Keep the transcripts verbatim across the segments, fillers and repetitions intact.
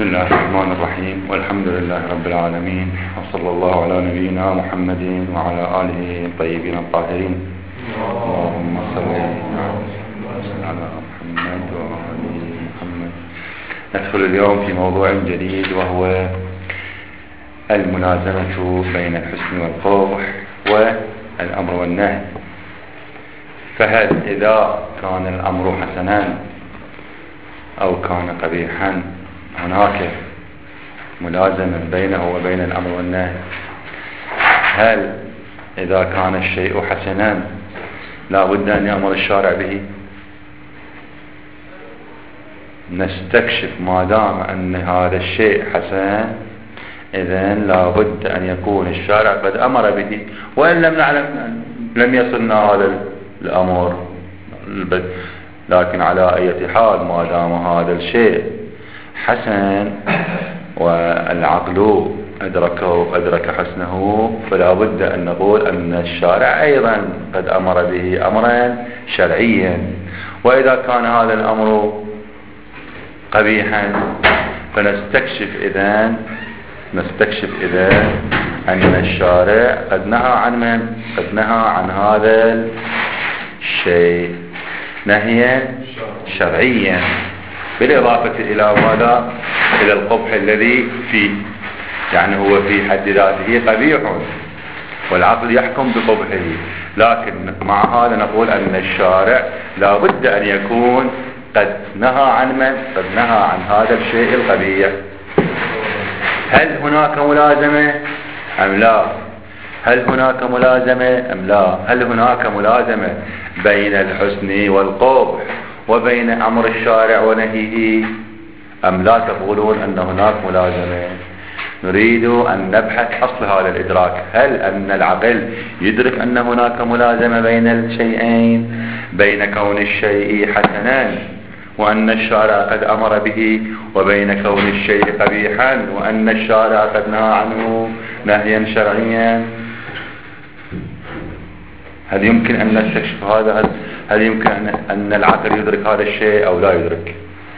بسم الله الرحمن الرحيم، والحمد لله رب العالمين، وصلى الله على نبينا محمد وعلى آله الطيبين الطاهرين. اللهم صل على محمد وعلى محمد. ندخل اليوم في موضوع جديد، وهو الملازمة بين الحسن والقبح والأمر والنهي. فهل إذا كان الأمر حسنا أو كان قبيحا هناك ملازمة بينه وبين الأمر والنهي؟ هل إذا كان الشيء حسنا لا بد أن يأمر الشارع به؟ نستكشف ما دام أن هذا الشيء حسن، إذن لا بد أن يكون الشارع قد أمر به، وإن لم نعلم لم يصلنا هذا الأمر، لكن على أي حال ما دام هذا الشيء حسن والعقل أدركه أدرك حسنه، فلا بد أن نقول أن الشارع أيضا قد أمر به أمرا شرعيا. وإذا كان هذا الأمر قبيحا فنستكشف إذن نستكشف إذن أن الشارع قد نهى عن من؟ قد نهى عن هذا الشيء نهيا شرعيا، بالإضافة إلى ماذا؟ إلى القبح الذي فيه، يعني هو في حد ذاته قبيح والعقل يحكم بقبحه، لكن مع هذا نقول أن الشارع لا بد أن يكون قد نهى عن من؟ قد نهى عن هذا الشيء القبيح. هل هناك ملازمة أم لا؟ هل هناك ملازمة أم لا؟ هل هناك ملازمة بين الحسن والقبح وبين أمر الشارع ونهيه أم لا تقولون أن هناك ملازمة؟ نريد أن نبحث أصل هذا الإدراك. هل أن العقل يدرك أن هناك ملازمة بين الشيئين، بين كون الشيء حسنا وأن الشارع قد أمر به، وبين كون الشيء قبيحا وأن الشارع قد نهى عنه نهيا شرعيا؟ هل يمكن أن نستكشف هذا؟ هل يمكن أن العقل يدرك هذا الشيء أو لا يدرك؟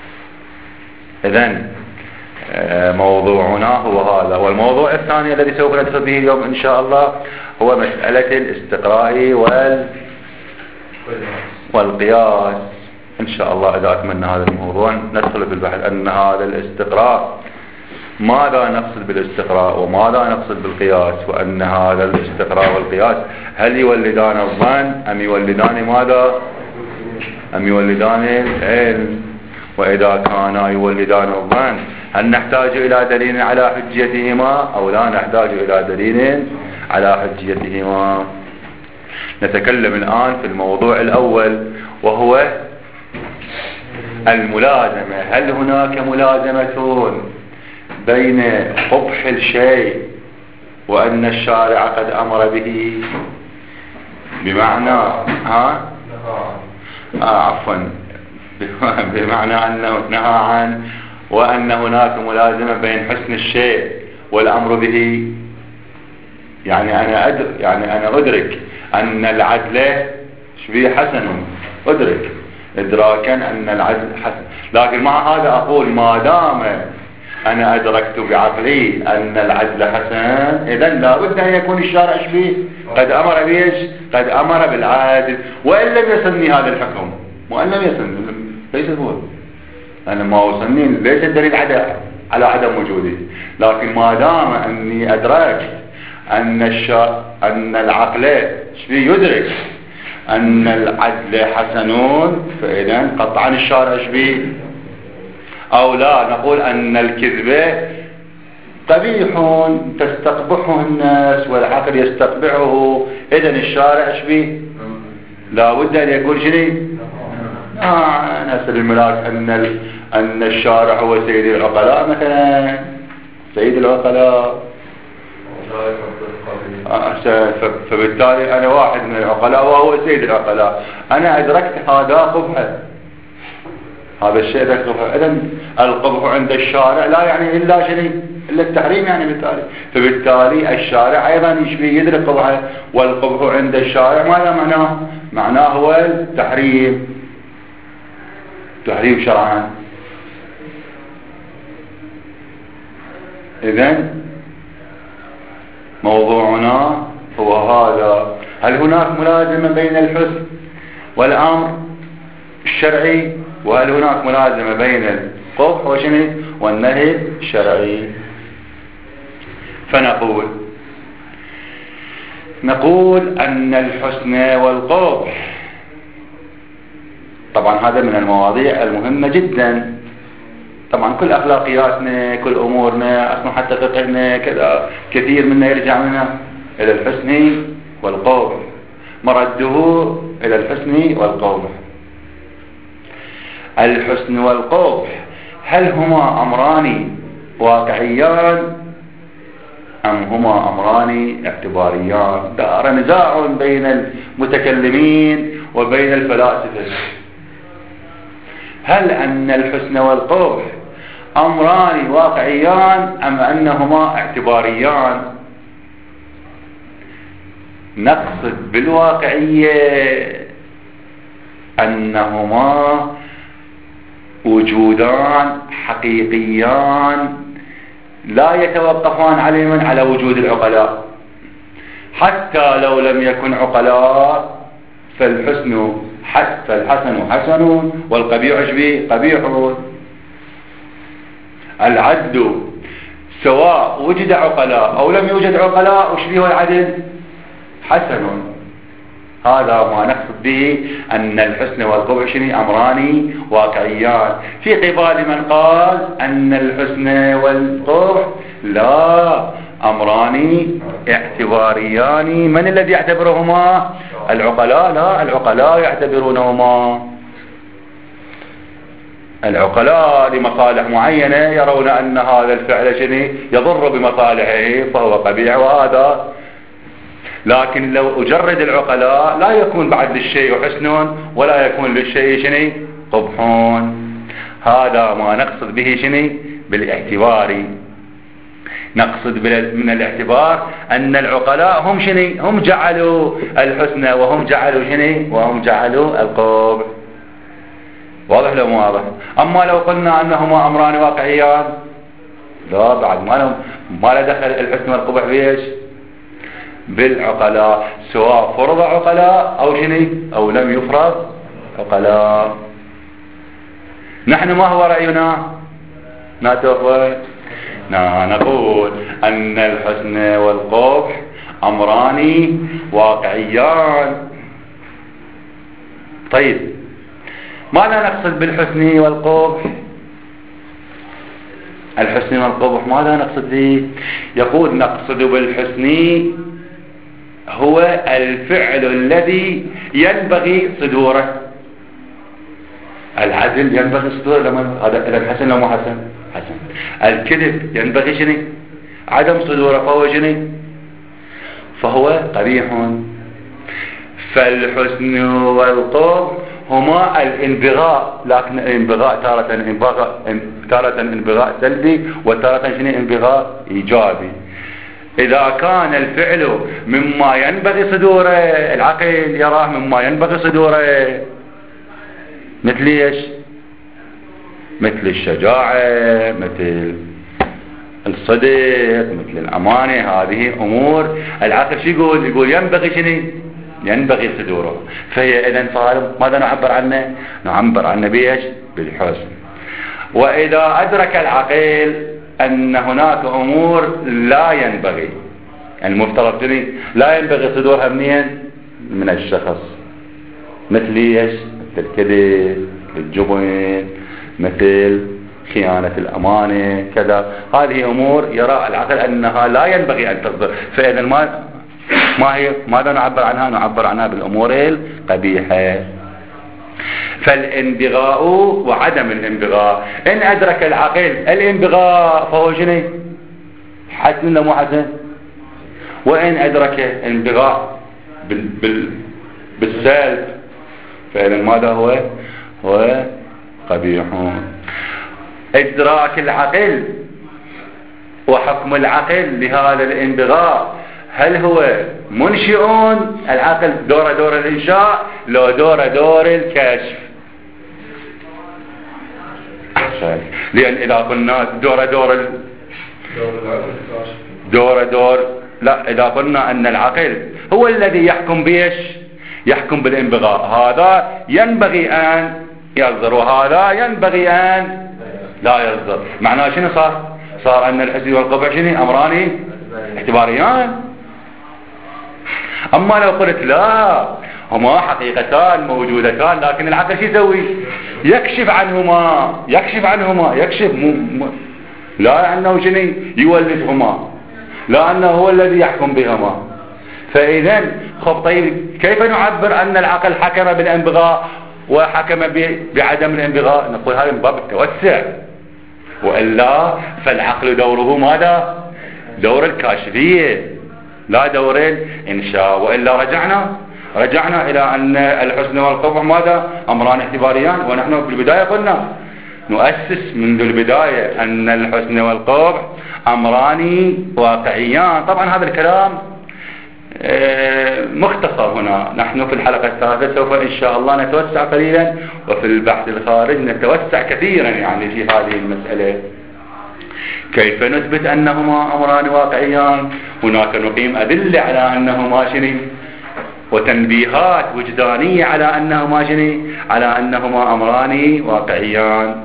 إذن موضوعنا هو هذا. والموضوع الثاني الذي سوف ندخل به اليوم إن شاء الله هو مسألة الاستقراء وال... والقياس. إن شاء الله إذا أتمنى هذا الموضوع ندخل في البحث أن هذا الاستقراء ماذا نقصد بالاستقراء وماذا نقصد بالقياس، وأن هذا الاستقراء والقياس هل يولدان الظن أم يولدان ماذا؟ أم يولدان العلم؟ وإذا كانا يولدان الظن هل نحتاج إلى دليل على حجيتهما أو لا نحتاج إلى دليل على حجيتهما؟ نتكلم الآن في الموضوع الأول، وهو الملازمة. هل هناك ملازمة بين قبح الشيء وأن الشارع قد أمر به؟ بمعنى ها آه عفوا بمعنى أنه نهى عن، وأن هناك ملازمة بين حسن الشيء والأمر به. يعني أنا أدرك يعني أنا أدرك أن العدل شبيه حسن، أدرك إدراكا أن العدل حسن، لكن مع هذا أقول ما دام أنا أدركت بعقلي أن العدل حسن، إذن لا بد أن يكون الشارع شبيه قد أمر بيش قد أمر بالعدل، وإن لم يصلني هذا الحكم، وإن لم يصلني ليس هو أنا ما وصلني ليس الدليل على على عدم وجودي، لكن ما دام أني أدركت أن الشارع أن العقل شبيه يدرك أن العدل حسنون، فإذن قطعا الشارع شبيه. أو لا نقول أن الكذبة قبيح تستقبحه الناس والعقل يستقبحه، إذن الشارع شبيه لا بد أن يكون شنو؟ آه نسأل الملاك أن ال... أن الشارع هو سيد العقلاء مثلا، سيد العقلاء آه فبالتالي أنا واحد من العقلاء وهو سيد العقلاء، أنا أدركت هذا قبح، هذا الشيء ذكره. إذن القبح عند الشارع لا يعني إلا شيء إلا التحريم، يعني بالتالي فبالتالي الشارع أيضا يشبه يدرك قبحه، والقبح عند الشارع ماذا معناه؟ معناه هو التحريم، تحريم شرعا. إذن موضوعنا هو هذا: هل هناك ملازمة بين الحسن والأمر الشرعي؟ وهل هناك ملازمة بين القبح وشنو والنهي الشرعي؟ فنقول نقول أن الحسن والقبح، طبعا هذا من المواضيع المهمة جدا. طبعا كل أخلاقياتنا، كل أمورنا، أصلا حتى فقهنا كذا كثير منا يرجع منها إلى الحسن والقبح، مرده إلى الحسن والقبح. الحسن والقبح هل هما أمران واقعيان أم هما أمران اعتباريان؟ دار نزاع بين المتكلمين وبين الفلاسفة. هل أن الحسن والقبح أمران واقعيان أم أنهما اعتباريان؟ نقصد بالواقعية أنهما وجودان حقيقيان لا يتوقفان عليهما على وجود العقلاء، حتى لو لم يكن عقلاء فالحسن حتى الحسن حسن والقبيح قبيح. العدل سواء وجد عقلاء أو لم يوجد عقلاء، وشبيه العدل حسن. هذا ما نقصد به أن الحسن والقبح شنو أمران واقعيان، في قبال من قال أن الحسن والقبح لا أمران اعتباريان. من الذي يعتبرهما؟ العقلاء. لا، العقلاء يعتبرونهما. العقلاء لمصالح معينة يرون أن هذا الفعل شنو يضر بمصالحه فهو قبيح وهذا. لكن لو أجرد العقلاء لا يكون بعد للشيء حسن ولا يكون للشيء شنو قبح. هذا ما نقصد به شنو بالاعتبار. نقصد من الاعتبار أن العقلاء هم شنو هم جعلوا الحسن وهم جعلوا شنو وهم جعلوا القبح. واضح لو مو واضح؟ أما لو قلنا أنهما أمران واقعيان لا، بعد ما لهم ما له دخل الحسن والقبح بيش بالعقلاء، سواء فرض عقلاء أو شنو أو لم يفرض عقلاء. نحن ما هو رأينا؟ نتوفى نقول أن الحسن والقبح أمران واقعيان. طيب ماذا نقصد بالحسن والقبح؟ الحسن والقبح ماذا نقصد به؟ يقول نقصد بالحسن هو الفعل الذي ينبغي صدوره. العدل ينبغي صدوره لما هذا إذا حسن لو مو حسن حسن. الكذب ينبغي شنو عدم صدوره فهو شنو فهو قبيح. فالحسن والقبح هما الانبغاء، لكن الانبغاء تارة انبغاء تارة انبغاء سلبي وتارة شنو انبغاء ايجابي. اذا كان الفعل مما ينبغي صدوره، العقل يراه مما ينبغي صدوره، مثل ايش؟ مثل الشجاعة، مثل الصدق، مثل الامانة. هذه امور العقل شو يقول؟ يقول ينبغي شنو ينبغي صدوره. فهي اذا صار ماذا نعبر عنه؟ نعبر عنه بايش؟ بالحسن. واذا ادرك العقل ان هناك امور لا ينبغي المفترض شنو لا ينبغي صدورها منين؟ من الشخص. مثل ايش؟ مثل الكذب، الجبن، مثل خيانة الامانة، كذا. هذه امور يرى العقل انها لا ينبغي ان تصدر. فاذا ما ما هي ماذا نعبر عنها؟ نعبر عنها بالامور القبيحة. فالانبغاء وعدم الانبغاء، ان ادرك العقل الانبغاء فهو شنو حسن مو حسن، وان ادرك الانبغاء بال بال بالسلب فاذا ماذا هو هو قبيح. ادراك العقل وحكم العقل لهذا الانبغاء، هل هو منشئ العقل دور دور الانشاء لو دور دور الكشف؟ لان اذا قلنا دور دور دور دور لا، إذا قلنا أن العقل هو الذي يحكم بإيش؟ يحكم بالانبغاء، هذا ينبغي أن يصدر وهذا ينبغي أن لا يصدر، معناه شنو صار؟ صار أن الحسن والقبح شنو؟ أمران اعتباريان. أما لو قلت لا، هما حقيقتان موجودتان، لكن العقل شو يسوي؟ يكشف عنهما، يكشف عنهما يكشف مو م... لا أنه شنو يولدهما، لا أنه هو الذي يحكم بهما. فإذا خب طيب كيف نعبر أن العقل حكم بالانبغاء وحكم ب... بعدم الانبغاء؟ نقول هذا من باب التوسع، وإلا فالعقل دوره ماذا؟ دور الكاشفية لا دور الإنشاء. وإلا رجعنا رجعنا إلى أن الحسن والقبح ماذا؟ أمران اعتباريان. ونحن بالبداية قلنا نؤسس منذ البداية أن الحسن والقبح أمران واقعيان. طبعا هذا الكلام مختصر هنا، نحن في الحلقة الثالثة سوف إن شاء الله نتوسع قليلا، وفي البحث الخارج نتوسع كثيرا يعني في هذه المسألة. كيف نثبت أنهما أمران واقعيان؟ هناك نقيم أدلة على أنهما شنو، وتنبيهات وجدانية على أنهما شنو، على أنهما أمران واقعيان.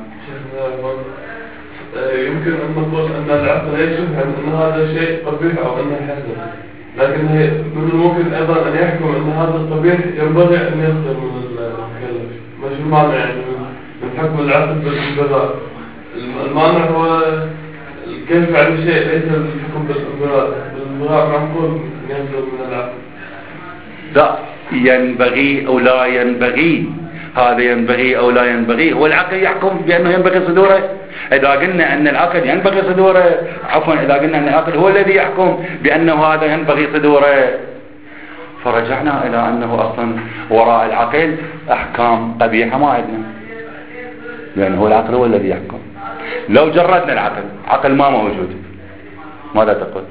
يمكن أن نقول أن العقل يشبه أن هذا شيء قبيح أو أنه حسن، لكن من الممكن أيضا أن يحكم أن هذا القبيح ينبغي أن يصدر من المكلف. ما شو المعنى يعني من حكم العقل بالانبغاء؟ المعنى هو كيف فعل شيء، ليس الحكم بالانبغاء. بالانبغاء معقول أن يصدر من العقل. لا، ينبغي أو لا ينبغي، هذا ينبغي أو لا ينبغي، هو العقل يحكم بأنه ينبغي صدوره. إذا قلنا أن العقل ينبغي صدوره، عفوا إذا قلنا أن العقل هو الذي يحكم بأنه هذا ينبغي صدوره، فرجعنا إلى أنه أصلا وراء العقل أحكام قبيحة ما عندنا، لأنه العقل هو الذي يحكم. لو جردنا العقل، عقل ما موجود، ماذا تقول؟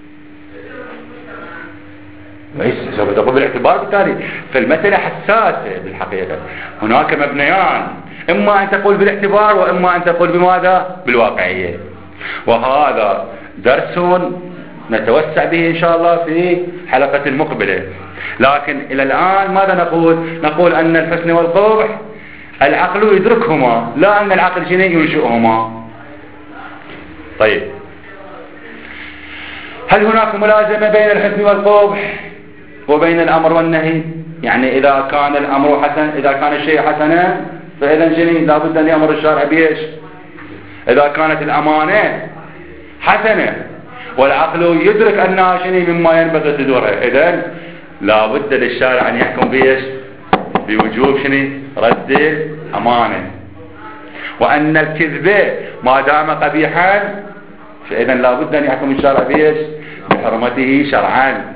سوف تقول بالاعتبار. بالتالي فالمسألة حساسة بالحقيقة، هناك مبنيان، إما أن تقول بالاعتبار وإما أن تقول بماذا؟ بالواقعية. وهذا درس نتوسع به إن شاء الله في حلقة المقبلة. لكن إلى الآن ماذا نقول؟ نقول أن الحسن والقبح العقل يدركهما، لا أن العقل شنو ينشئهما. طيب، هل هناك ملازمة بين الحسن والقبح وبين الأمر والنهي؟ يعني إذا كان الأمر حسن، إذا كان الشيء حسنا فإذا شنو لابد أن يأمر الشارع بإيش؟ إذا كانت الأمانة حسنة والعقل يدرك أنها شنو مما ينبغي صدورها، إذن لابد للشارع أن يحكم بإيش؟ بوجوب شنو؟ رد الأمانة. وأن الكذبة ما دام قبيحا فإذا لابد أن يحكم الشارع بإيش؟ بحرمته شرعا.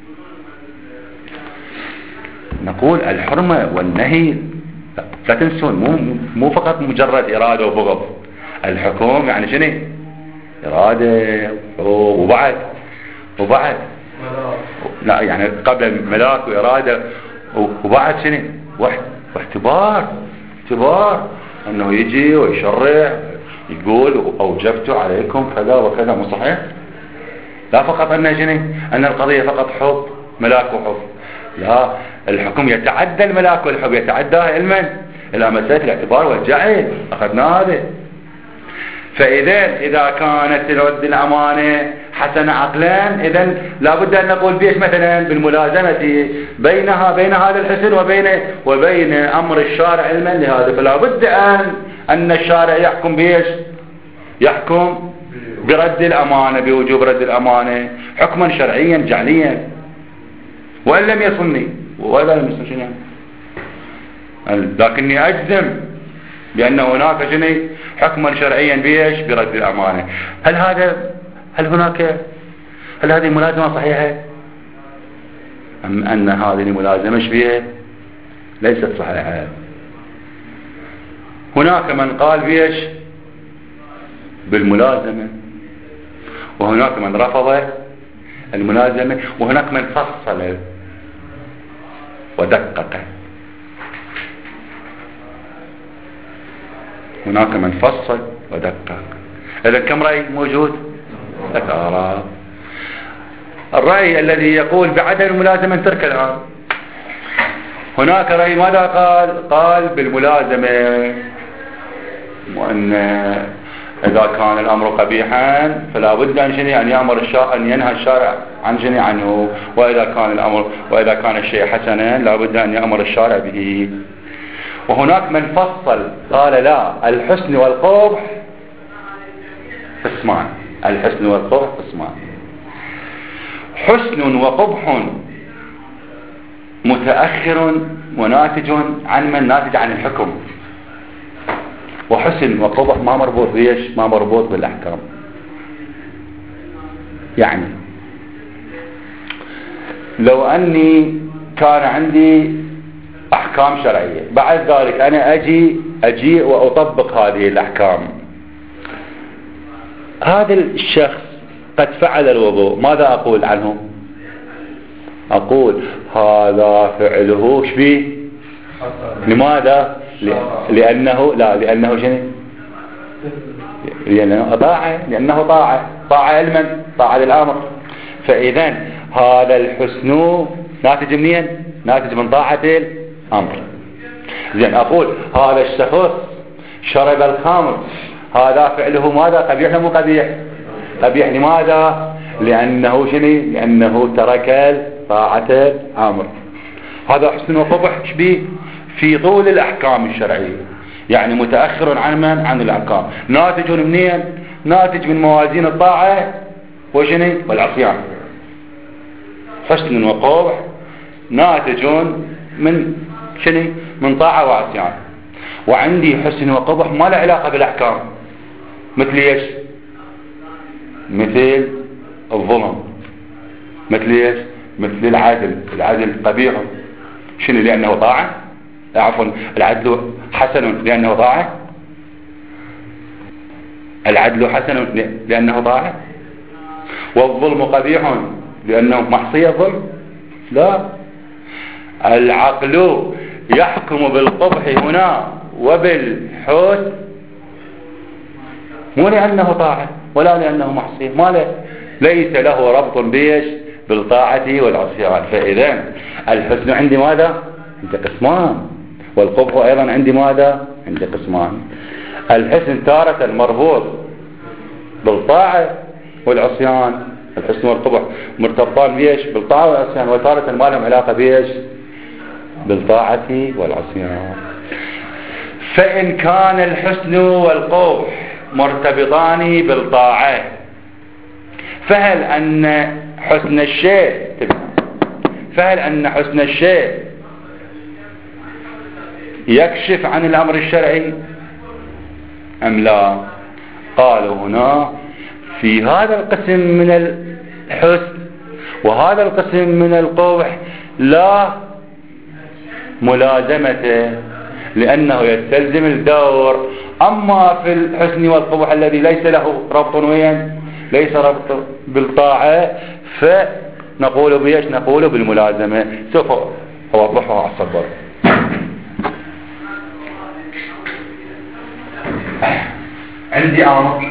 نقول الحرمة والنهي لا تنسون، مو مو فقط مجرد إرادة وبغض. الحكم يعني شنو؟ إرادة وبعد وبعد لا يعني قبل ملاك وإرادة وبعد شنو؟ واحتبار، اعتبار أنه يجي ويشرع يقول أوجبت عليكم كذا وكذا، مو صحيح؟ لا فقط أن شنو؟ أن القضية فقط حب، ملاك وحب، لا، الحكم يتعدى الملاك والحب، يتعدى علما إلى مسألة الاعتبار والجعل، أخذنا هذا. فإذا إذا كانت رد الأمانة حسن عقلا، إذن لابد أن نقول بيش مثلا بالملازمة بينها بين هذا الحسن وبين وبين أمر الشارع علما لهذا. فلا بد أن أن الشارع يحكم بيش؟ يحكم برد الأمانة، بوجوب رد الأمانة حكما شرعيا جعليا. وإن لم يصني وإذا لم يصني شنو يعني؟ لكني أجزم بأن هناك شنو حكما شرعيا بيش؟ برد الأمانة. هل هذا هل هناك هل هذه الملازمة صحيحة أم أن هذه الملازمة شبيهة ليست صحيحة؟ هناك من قال بيش؟ بالملازمة، وهناك من رفض الملازمة، وهناك من فصل ودقق. هناك من فصل ودقق. إذا كم رأي موجود؟ لك آراء. الرأي الذي يقول بعدم الملازمة ترك الآن. هناك رأي ماذا قال؟ قال بالملازمة، وأن إذا كان الأمر قبيحا فلا بد أن شني أن يأمر الشارع أن ينهى الشارع عن شني عنه، وإذا كان الأمر وإذا كان الشيء حسنا لا بد أن يأمر الشارع به. وهناك من فصل قال لا، الحسن والقبح قسمان، الحسن والقبح قسمان. حسن وقبح متأخر وناتج عن من ناتج عن الحكم، وحسن وقبح ما مربوط بيش، ما مربوط بالأحكام. يعني لو أني كان عندي أحكام شرعية، بعد ذلك أنا أجي أجي وأطبق هذه الأحكام، هذا الشخص قد فعل الوضوء، ماذا أقول عنه؟ أقول هذا فعله شبيه. لماذا؟ لأنه لا لأنه شنو؟ لأنه طاعة، لأنه طاعة طاعة علما، طاعة للأمر. فإذا هذا الحسن ناتج منين؟ ناتج من طاعة الأمر. زين أقول هذا الشخص شرب الخمر، هذا فعله ماذا؟ قبيح مو قبيح؟ قبيح. لماذا؟ لأنه شنو؟ لأنه ترك طاعة الأمر. هذا حسن وقبح شبيه في طول الأحكام الشرعية، يعني متأخر عن من؟ عن الأحكام. ناتج منين؟ ناتج من موازين الطاعة وشنو؟ والعصيان. حسن وقبح ناتج من شنو؟ من طاعة وعصيان. وعندي حسن وقبح ما له علاقة بالأحكام، مثل ايش؟ مثل الظلم، مثل ايش؟ مثل العدل. العدل قبيح، شنو؟ لأنه طاعة. عفوا، العدل حسن لأنه طاعة. العدل حسن لأنه طاعة. والظلم قبيح لأنه معصية ظلم. لا، العقل يحكم بالقبح هنا وبالحسن مو لأنه طاعة ولا لأنه معصية، ما له، ليس له ربط بيش بالطاعة والعصيان. فإذا الحسن عندي ماذا؟ عندي قسمان، والقبح أيضا عندي ماذا؟ عندي قسمان. الحسن تارة مربوط بالطاعة والعصيان، الحسن والقبح مرتبطان بيش بالطاعة والعصيان، وتارة ما لهم علاقة بيش بالطاعة والعصيان. فإن كان الحسن والقبح مرتبطان بالطاعة، فهل أن حسن الشيء فهل أن حسن الشيء يكشف عن الأمر الشرعي أم لا؟ قالوا هنا في هذا القسم من الحسن وهذا القسم من القبح لا ملازمته، لأنه يستلزم الدور. أما في الحسن والقبح الذي ليس له ربط وين؟ ليس ربط بالطاعة، فنقول بيش؟ نقول بالملازمة. سوف أوضحها على الصبر. عندي أمر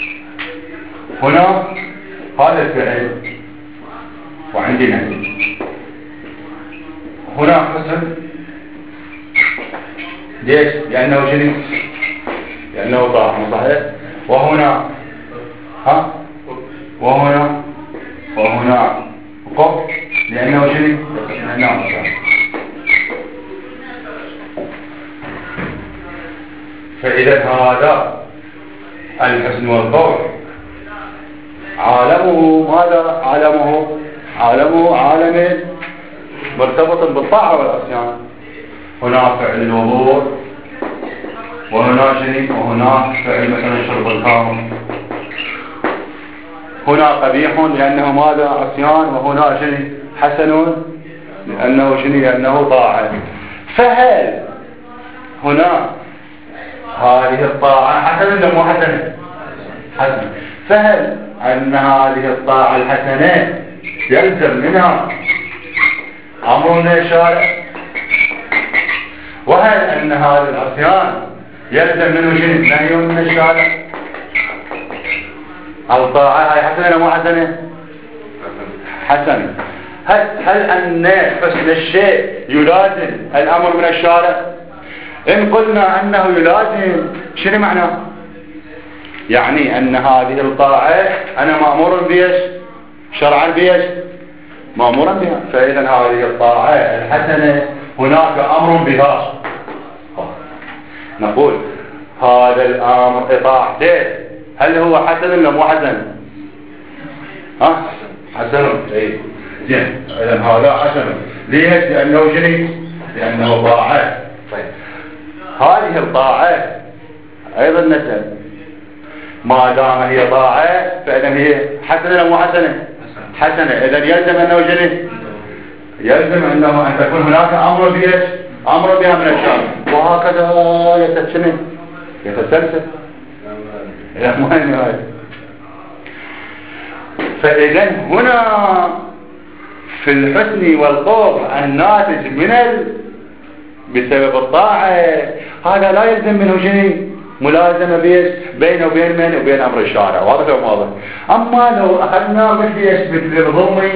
هنا، هذا الفعل، وعندي نهي. هنا حسن ليش؟ لأنه شنو؟ لأنه طاعة، صحيح. وهنا ها وهنا وهنا قبح، لأنه شنو؟ لأنه صحيح. فإذا هذا الحسن والقبح عالمه ماذا؟ عالمه عالمه عالم مرتبط بالطاعة والعصيان. هنا فعل الوضوء، وهنا شنو؟ وهنا فعل مثلا شرب الخمر. هنا قبيح لأنه ماذا؟ عصيان، وهنا شنو؟ حسن لأنه شنو؟ لأنه طاعة. فهل هنا هذه الطاعة حسنة ولا مو حسنة؟ حسنة. فهل أن هذه الطاعة الحسنة يلزم منها أمر من الشارع؟ وهل أن هذا العصيان يلزم منه شيء نهي من الشارع؟ الطاعة هاي حسنة ولا مو حسنة؟ حسنة. هل, هل أن حسن الشيء يلازم الأمر من الشارع؟ إن قلنا أنه يلازم شنو معناه؟ يعني أن هذه الطاعة أنا مأمور بيش شرعا بيش مأمورا بها، فإذا هذه الطاعة الحسنة هناك أمر بها، نقول هذا الأمر إطاعته هل هو حسن ولا مو حسن؟ ها؟ حسن. إيه زين، إذا هذا حسن. ليش؟ لأنه شنو؟ لأنه طاعة. طيب هذه الطاعة أيضا نسأل ما دام هي طاعة فإذا هي حسنة ولا مو حسنة؟ حسنة. إذا يلزم أنه شنو؟ يلزم أنه أن تكون هناك أمر بيش أمر بها من الشرع، وهكذا يتسلسل يتسلسل إلى ما النهاية. فإذا هنا في الحسن والقبح الناتج من ال... بسبب الطاعة هذا لا يلزم منه شيء ملازمة بيش بينه وبين من وبين أمر الشارع، واضح ولا واضح؟ أما لو أخذنا بيش مثل الظلم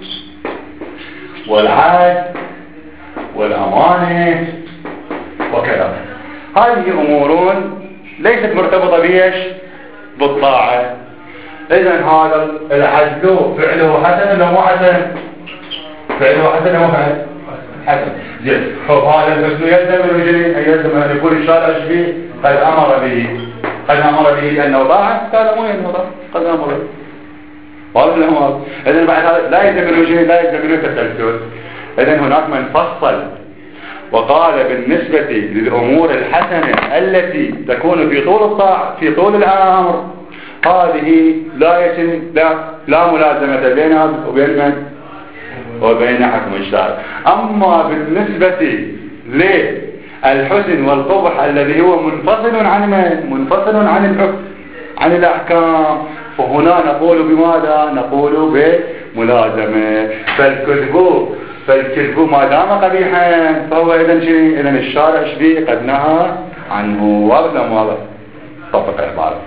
والعهد والأمانة وكذا، هذه أمور ليست مرتبطة بيش بالطاعة. إذن هذا العدل فعله حسن ولا مو حسن؟ فعله حسن ولا مو حسن؟ زين. طب هذا الحسن يلزم الرجل يلزم أن يكون الشارع فيه قد أمر به قد أمر به لأنه طاعة، هذا مو ينهض قد أمر به. واضح ولا مو؟ إذن بعد هذا لا يلزم الرجل لا يلزم منه تسلسل. إذن هناك من فصل وقال بالنسبة للأمور الحسنة التي تكون في طول الطاعة في طول الأمر هذه لا يتم لا, لا ملازمة بينها وبين من وبين حكم الشارع. أما بالنسبة للحسن والقبح الذي هو منفصل عن من منفصل عن الحكم عن الأحكام فهنا نقول بماذا؟ نقول بملازمة. فالكذب فالكذب ما دام قبيحا فهو إذن شيء إذن الشارع شبيه قد نهى عنه. واضح ولا مو واضح؟ طبق العبارة.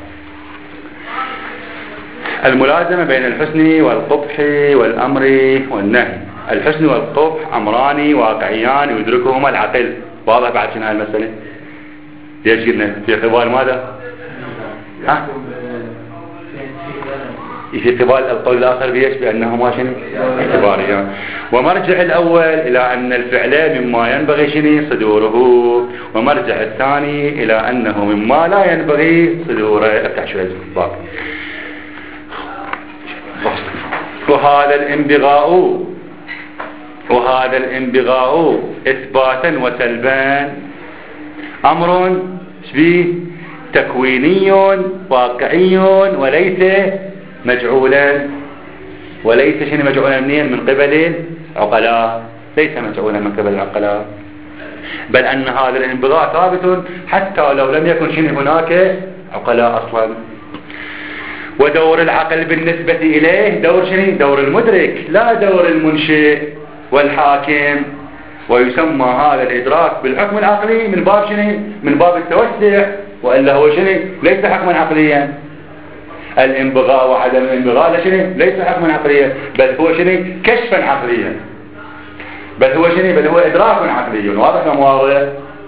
الملازمة بين الحسن والقبح والأمر والنهي. الحسن والقبح أمران واقعيان يدركهما العقل. واضح بعد شنو هالمسألة؟ ليش قلنا في قبال ماذا؟ ها؟ في قبال القول الآخر بيش بأنهما شنو؟ اعتباريان. ومرجع الأول إلى أن الفعل مما ينبغي شنو؟ صدوره، ومرجع الثاني إلى أنه مما لا ينبغي صدوره. افتح شوية الباب. وهذا الانبغاء وهذا الانبغاء إثباتا وسلبا أمر شبيه تكويني واقعي وليس مجعولا وليس شنو مجعولا منين؟ من قبل العقلاء، ليس مجعولا من قبل العقلاء، بل أن هذا الانبغاء ثابت حتى لو لم يكن شنو هناك عقلاء أصلا. ودور العقل بالنسبة إليه دور شنو؟ دور المدرك لا دور المنشئ والحاكم. ويسمى هذا الإدراك بالحكم العقلي من باب شنو؟ من باب التوسع، وإلا هو شنو؟ ليس حكما عقليا. الانبغاء وعدم الانبغاء شنو؟ ليس حكما عقليا، بل هو شنو؟ كشفا عقليا، بل هو شنو؟ بل هو إدراك عقلي. واضح ولا مو واضح؟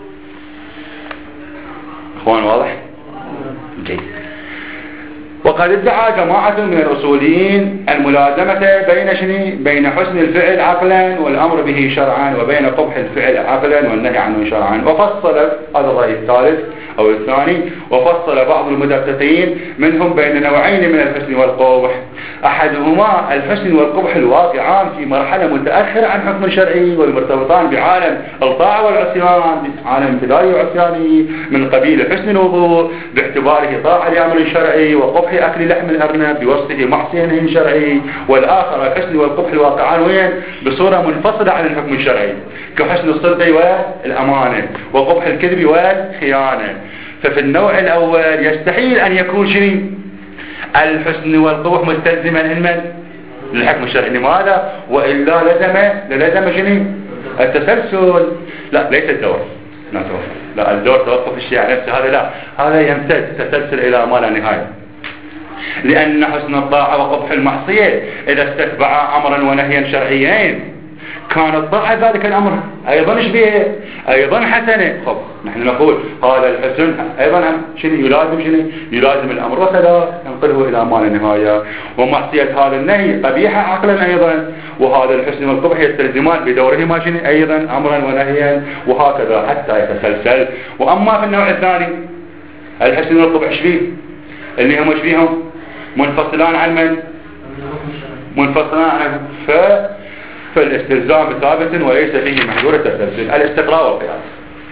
اخوان واضح؟ جيد. وقد ادعى جماعة من الأصوليين الملازمة بين شنو؟ بين حسن الفعل عقلا والأمر به شرعا، وبين قبح الفعل عقلا والنهي عنه شرعا. وفصل هذا الرأي الثالث أو الثاني، وفصل بعض المدققين منهم بين نوعين من الحسن والقبح. أحدهما الحسن والقبح الواقعان في مرحلة متأخرة عن حكم شرعي والمرتبطان بعالم الطاعة والعصيان، عالم ابتدائي وعصياني من قبيل حسن الوضوء باعتباره طاعة لأمر شرعي، وقبح أكل لحم الأرنب بوصفه معصية شرعي. والآخر الحسن والقبح الواقعان وين؟ بصورة منفصلة عن الحكم الشرعي كحسن الصدق والأمانة وقبح الكذب والخيانة. ففي النوع الأول يستحيل أن يكون شنو؟ الحسن والقبح مستلزما لمن؟ للحكم الشرعي. لماذا؟ وإلا لزم للزم شنو؟ التسلسل. لا ليس الدور لا توقف. لا الدور توقف الشيء على نفسه، هذا لا، هذا يمتد تسلسل إلى ما لا نهاية. لأن حسن الطاعة وقبح المعصية إذا استتبع أمرا ونهيا شرعيين كان الطاعة ذلك الأمر أيضا شبيه أيضا حسنة. خب نحن نقول هذا الحسن أيضا شنو يلازم شنو يلازم الأمر وكذا ننقله إلى ما لا نهاية. ومعصية هذا النهي قبيحة عقلا أيضا، وهذا الحسن والقبح يستلزمان بدورهما شنو أيضا أمرا ونهيا وهكذا حتى يتسلسل. وأما في النوع الثاني الحسن والقبح شبيه اللي هم شبيهم منفصلان عن من؟ منفصلان عنه. ف فالاستلزام ثابت وليس فيه محذور التسلسل. الاستقراء والقياس.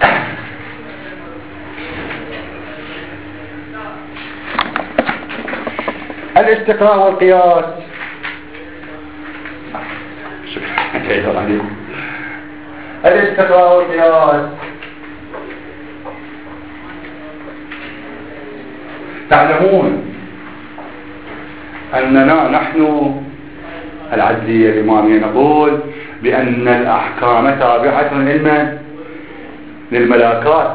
الاستقراء والقياس الاستقراء والقياس تعلمون أننا نحن العدلية الإمامية نقول بأن الأحكام تابعة للمن؟ للملاكات.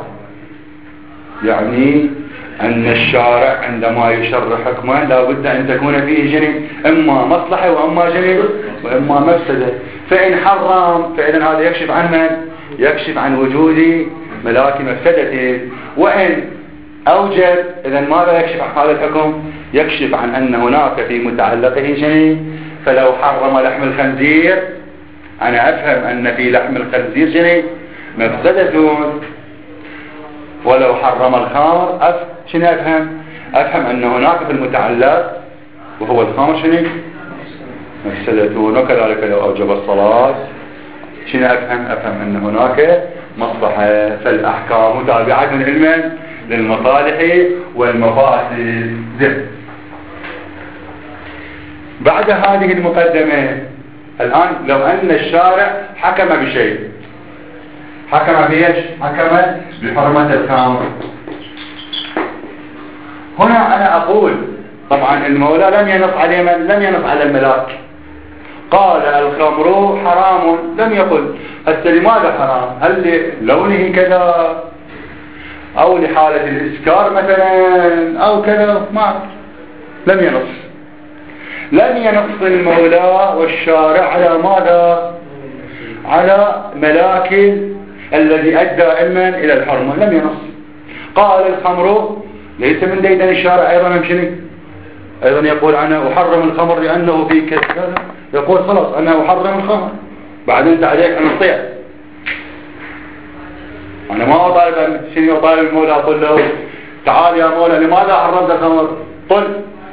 يعني أن الشارع عندما يشرع حكما لا بد أن تكون فيه جني إما مصلحة وإما جني وإما مفسدة. فإن حرم فإذا هذا يكشف عن من؟ يكشف عن وجود ملاك مفسدة. وإن أوجب إذا ماذا يكشف عن هذا الحكم؟ يكشف عن أن هناك في متعلقه جني. فلو حرم لحم الخنزير أنا أفهم أن في لحم الخنزير جني مفسدة، ولو حرم الخمر أف... شنو أفهم؟ أفهم أن هناك في المتعلق وهو الخمر شنو مفسدة. وكذلك لو أوجب الصلاة شنو أفهم؟ أفهم أن هناك مصلحة. فالأحكام تابعة علما للمصالح والمفاسد. بعد هذه المقدمة الآن لو أن الشارع حكم بشيء، حكم بإيش؟ حكم بحرمة الخمر. هنا أنا أقول طبعا المولى لم ينص على من؟ لم ينص على الملاك. قال الخمر حرام، لم يقل هسه لماذا حرام؟ هل للونه كذا أو لحالة الإسكار مثلا أو كذا؟ ما لم ينص. لم ينص المولى والشارع على ماذا؟ على ملاك الذي أدى علما إلى الحرمة. لم ينص. قال الخمر ليس من ديدن الشارع أيضا مشني أيضا يقول أنا أحرم الخمر لأنه في كذا، يقول خلاص أنا أحرم الخمر بعدين أنت عليك أن تطيع. أنا ما أطالب شنو أطالب المولى أقول له تعال يا مولى لماذا حرمت الخمر؟ قل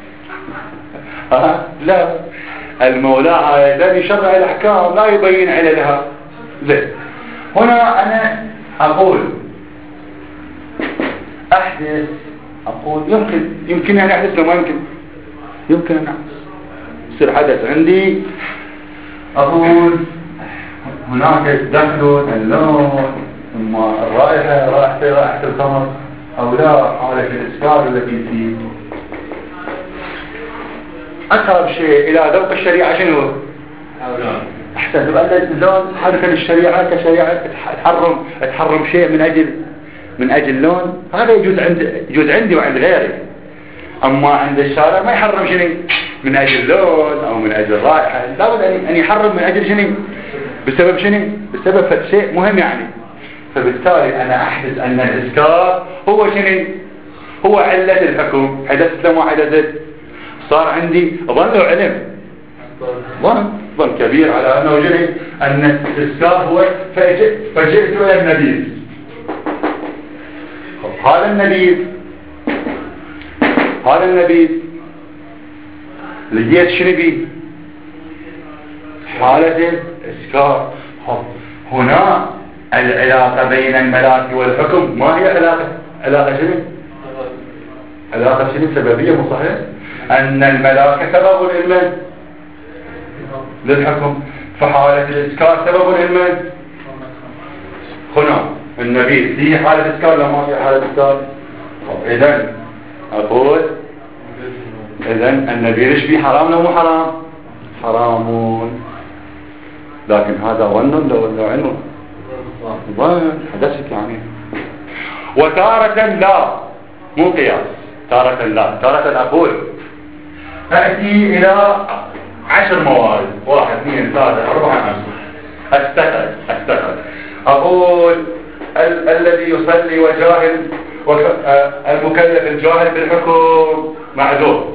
أه؟ لا، المولى الذي يشرع الأحكام لا يبين عللها. زين هنا أنا أقول أحدث، أقول يمكن يمكن أن أحدث لو ما يمكن يمكن أن أحدث يصير حدث عندي. أقول هناك دخل اللون ثم الرائحة رائحة رائحة الخمر أو لا حالة الإسكار التي فيه. أقرب شيء إلى ذوق الشريعة شنو؟ أحسن تبقى اللون حركة الشريعة كشريعة تحرم تحرم شيء من أجل من أجل لون، هذا يجوز عند يجوز عندي وعند غيري. أما عند الشارع ما يحرم شنو من أجل لون أو من أجل رائحة، لابد أن يحرم من أجل شنو بسبب شنو بسبب فد شيء مهم يعني. فبالتالي أنا أحدث أن الإسكار هو شنو هو علة الحكم. حدثت لما حدثت صار عندي ظن علم ظن ظن كبير على أنه جني أن الإسكار هو فجئت, فجئت إلى النبيذ. هذا النبيذ هذا النبيذ لقيت شنو بيه حالة الإسكار. هنا العلاقة بين الملاك والحكم ما هي علاقة علاقة شنو علاقة شنو سببية مو صحيح؟ أن الملاك سبب للمن للحكم، فحالة الإسكار سبب للمن هنا النبي في حالة إسكار لا ما في حالة إسكار. إذن أقول إذن النبي ليش فيه حرام لو مو حرام؟ حرامون، لكن هذا ظن لو علم ظن حدثت يعني. وتارة لا مو قياس، تارة لا تارة أقول أأتي إلى عشر موارد، واحد اثنين ثلاثة أربعة خمسة، أستخرج أستخرج أقول ال الذي يصلي وجاهل المكلف الجاهل بالحكم معذور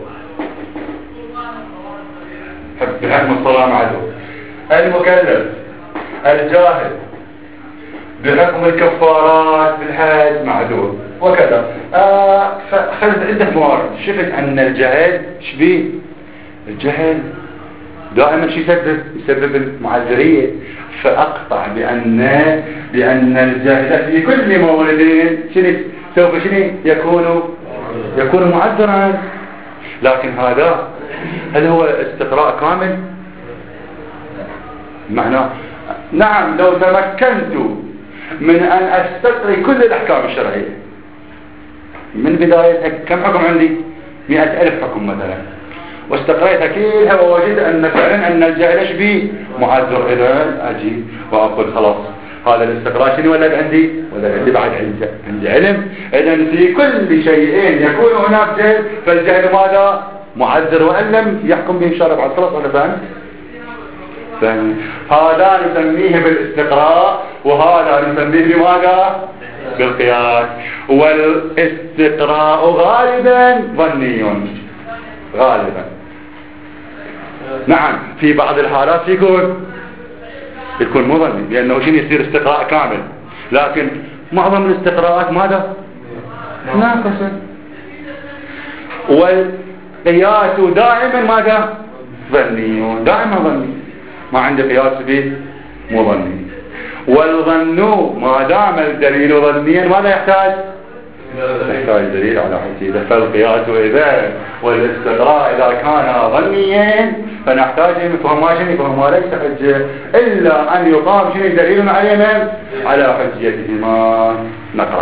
بحكم الصلاة معذور، المكلف الجاهل بحكم الكفارات بالحج معذور، وكذا. آه فخذت عدة موارد، شفت أن الجهل شبيه الجهل دائما شو يسبب يسبب المعذرية، فأقطع بأن بأن الجاهل في كل موردين شنو سوف شنو يكون يكون معذرا. لكن هذا هل هو استقراء كامل؟ معناه نعم لو تمكنت من أن أستقري كل الأحكام الشرعية من بدايتها، كم حكم عندي؟ مئة ألف حكم مثلا، واستقريتها كلها ووجد أن فعلا أن الجهل شبيه معذر، إذن أجي وأقول خلاص هذا الاستقراء شنو ولد عندي؟ ولد عندي بعد عندي علم. إذن في كل شيء يكون هناك جهل، فالجهل ماذا؟ معذر، وأن لم يحكم به الشارع بعد خلاص. أنا فهمت؟ فهم. هذا نسميه بالاستقراء، وهذا نسميه بماذا؟ بالقياس. والاستقراء غالبا ظني غالبا. نعم في بعض الحالات يكون يكون مو ظني، لأنه شنو يصير استقراء كامل، لكن معظم الاستقراءات ماذا؟ ناقصة. والقياس دائما ماذا؟ ظني، دائما ظني، ما عنده قياس به مو ظني. والظن ما دام الدليل ظنيا ماذا يحتاج؟ يحتاج دليل على حسيده. فالقياس إذا والاستقراء إذا كان ظنيا فنحتاج نفهم ما شنو نفهم ما ليس حجة إلا أن يقام شنو دليل علينا على حجيتهما. نقرأ.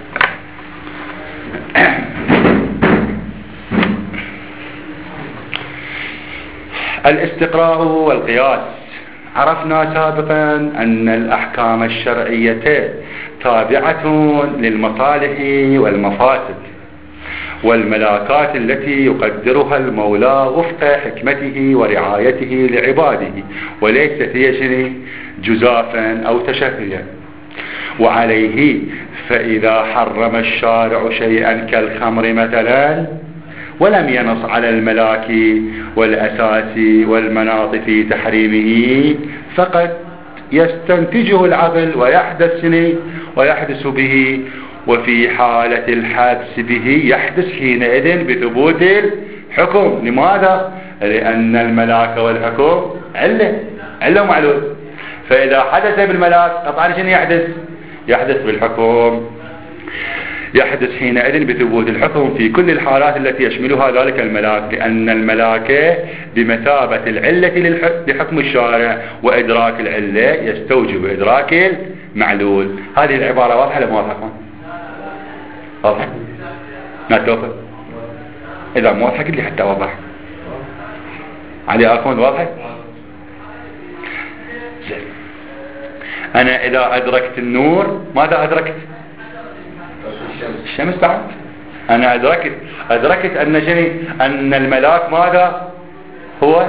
الاستقراء والقياس. عرفنا سابقا أن الأحكام الشرعية تابعة للمصالح والمفاسد والملاكات التي يقدرها المولى وفق حكمته ورعايته لعباده، وليست هي جزافا أو تشفيا. وعليه فإذا حرم الشارع شيئا كالخمر مثلا ولم ينص على الملاك والأساس والمناط في تحريمه فقد يستنتجه العقل ويحدث شنو ويحدث به، وفي حالة الحدث به يحدث حينئذ بثبوت الحكم. لماذا؟ لأن الملاك والحكم علة علة معلول، فإذا حدث بالملاك طبعا شنو يحدث؟ يحدث بالحكم. يحدث حينئذ بثبوت الحكم في كل الحالات التي يشملها ذلك الملاك، لأن الملاك بمثابة العلة لحكم الشارع، وإدراك العلة يستوجب إدراك المعلول. هذه العبارة واضحة لما واضحة؟ واضحة؟ ما توفق؟ إذا مو واضحة قل لي حتى واضح. علي أكون واضحة؟ زين. أنا إذا أدركت النور ماذا أدركت؟ الشمس بعد. أنا أدركت أدركت أن شنو؟ أن الملاك ماذا هو؟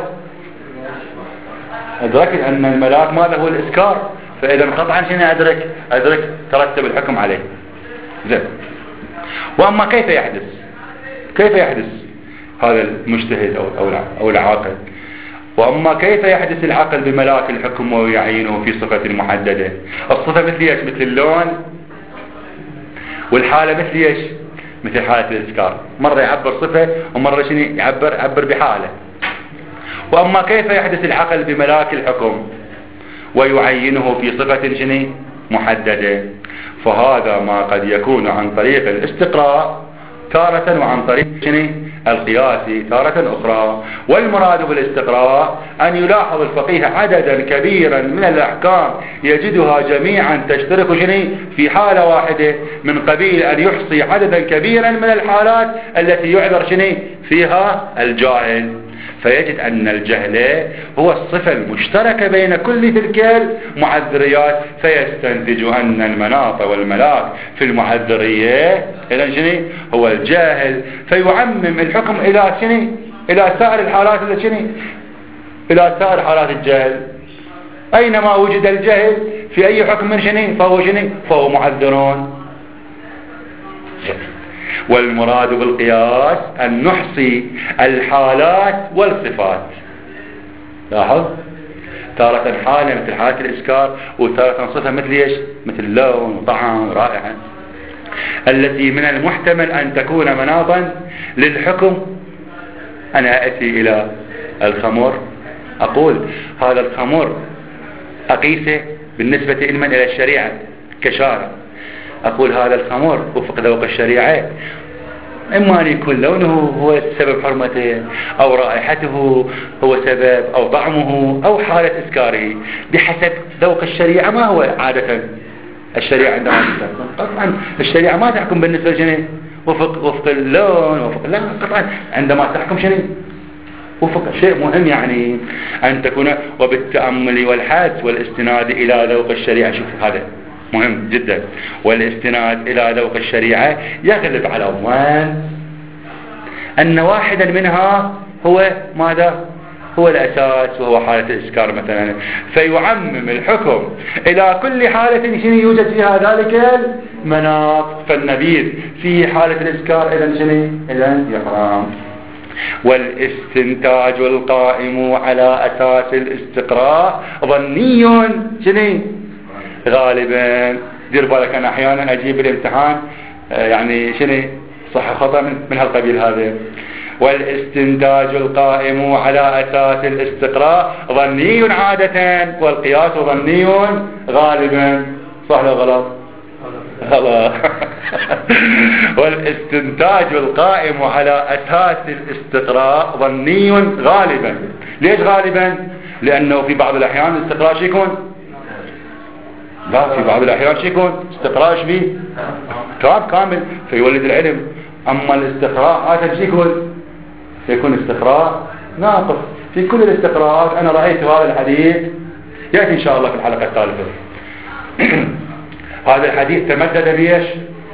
أدركت أن الملاك ماذا هو؟ الإسكار. فإذا قطعا شنو أدرك؟ أدرك ترتب الحكم عليه. زين. وأما كيف يحدث؟ كيف يحدث هذا المجتهد أو أو أو العاقل؟ وأما كيف يحدث العقل بملاك الحكم ويعينه في صفة محددة؟ الصفة مثل ايش؟ مثل اللون، والحالة مثل ايش؟ مثل حالة الإسكار، مرة يعبر صفة ومرة شنو يعبر يعبر بحالة. وأما كيف يحدث العقل بملاك الحكم ويعينه في صفة شنو محددة؟ فهذا ما قد يكون عن طريق الاستقراء تارة، وعن طريق شنو القياس تارة أخرى. والمراد بالاستقراء أن يلاحظ الفقيه عددا كبيرا من الأحكام يجدها جميعا تشترك شنو في حالة واحدة، من قبيل أن يحصي عددا كبيرا من الحالات التي يعذر شنو فيها الجاهل، فيجد أن الجهل هو الصفة المشتركة بين كل تلك المعذريات، فيستنتج أن المناط والملاك في المعذرية إذن شنو هو الجاهل، فيعمم الحكم إلى شنو إلى سائر الحالات اللي شنو إلى سائر حالات الجهل. أينما وجد الجهل في أي حكم من شنو فهو شنو فهو معذرون. والمراد بالقياس أن نحصي الحالات والصفات. لاحظ تارة حالة مثل حالة الإسكار وتارة صفة مثل إيش مثل لون وطعم ورائحة التي من المحتمل أن تكون مناطا للحكم. أنا أتي إلى الخمر أقول هذا الخمر أقيسه بالنسبة إلمن إلى الشريعة كشارع، أقول هذا الخمر وفق ذوق الشريعة إما أن يكون لونه هو سبب حرمته أو رائحته هو سبب أو طعمه أو حالة إسكاره بحسب ذوق الشريعة. ما هو عادة الشريعة عندما تحكم؟ قطعا الشريعة ما تحكم بالنسبة لشنو وفق وفق اللون وفق لا قطعا عندما تحكم شنو وفق شيء مهم يعني أن تكون وبالتأمل والحدس والاستناد إلى ذوق الشريعة. شوف هذا مهم جدا، والاستناد إلى ذوق الشريعة يغلب على الظن أن واحدا منها هو ماذا هو الأساس وهو حالة الإسكار مثلا، فيعمم الحكم إلى كل حالة شنو يوجد فيها ذلك المناط. فالنبيذ في حالة الإسكار إذن شنو إذن يحرم. والاستنتاج القائم على أساس الاستقراء ظني شنو غالبا. دير بالك أنا أحيانا أجيب الامتحان يعني شنو صح خطأ من, من هالقبيل هذا. والاستنتاج القائم على أساس الاستقراء ظني عادة والقياس ظني غالبا. صح ولا غلط؟ غلط. والاستنتاج القائم على أساس الاستقراء ظني غالبا. ليش غالبا؟ لأنه في بعض الأحيان الاستقراء شو يكون؟ لا في بعض الأحيان شو يكون استقراء شبيه كامل كامل فيولد العلم. أما الاستقراء هذا شو يكون يكون استقراء ناقص. في كل الاستقراءات أنا رأيت هذا الحديث يأتي إن شاء الله في الحلقة الثالثة. هذا الحديث تمدد بيش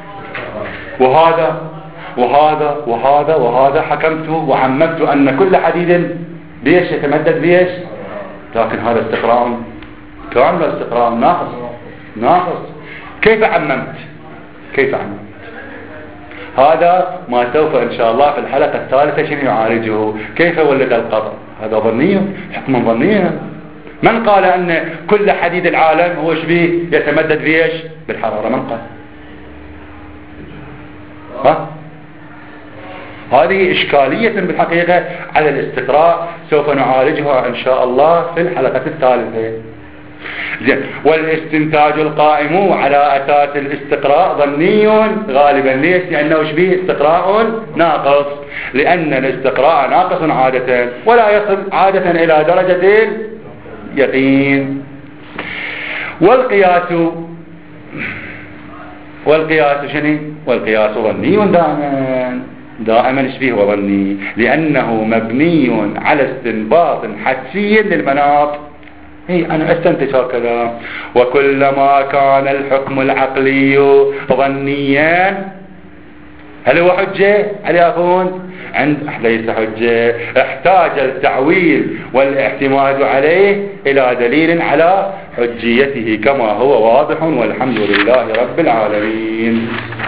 وهذا وهذا وهذا وهذا حكمت وعممت أن كل حديث بيش يتمدد بيش، لكن هذا استقراء كامل استقراء ناقص ناقص. كيف عممت كيف عممت هذا ما سوف إن شاء الله في الحلقة الثالثة شنو يعالجه. كيف ولد القطع؟ هذا ظني حكم ظني. من قال أن كل حديد العالم هو شبيه يتمدد بيش بالحرارة؟ من قال؟ ها؟ هذه إشكالية بالحقيقة على الاستقراء سوف نعالجها إن شاء الله في الحلقة الثالثة. زين. والاستنتاج القائم على أساس الاستقراء ظني غالبا. ليش؟ لأنه شبيه استقراء ناقص، لأن الاستقراء ناقص عادة ولا يصل عادة إلى درجة اليقين. والقياس والقياس شنو؟ والقياس ظني دائما دائما شبيه وظني، لأنه مبني على استنباط حدسي للمناط. هي أنا أستنتج هكذا. وكلما كان الحكم العقلي ظنيا هل هو حجة؟ هل يكون عند ليس حجة، احتاج التعويل والاعتماد عليه إلى دليل على حجيته كما هو واضح، والحمد لله رب العالمين.